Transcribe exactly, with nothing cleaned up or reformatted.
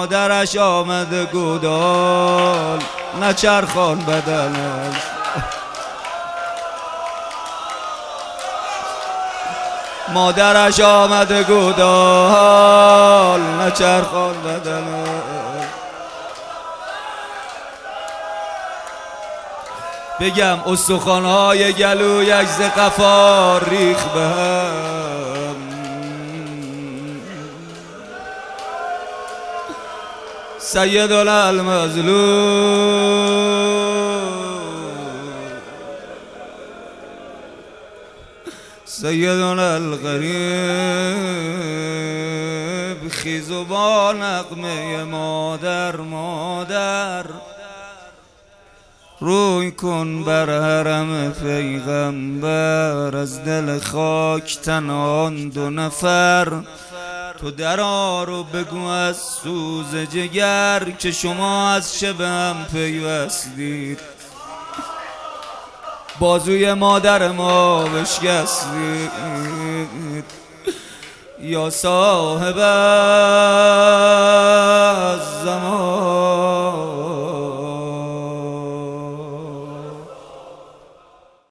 مادرش آمده گودال نچرخان بدنش. مادرش آمده گودال نچرخان بدنش. بگم استخوان‌های گلویش ز قفا ریخ به هم. سیدنا المظلوم سیدنا الغریب خیز و با نغمه مادر مادر روی کن بر حرم پیغمبر. از دل خاک تنان دو نفر تو درآر و بگو از سوز جگر که شما از چه به هم پیوستید. بازوی مادر ما بشکستید یا صاحب الزمان.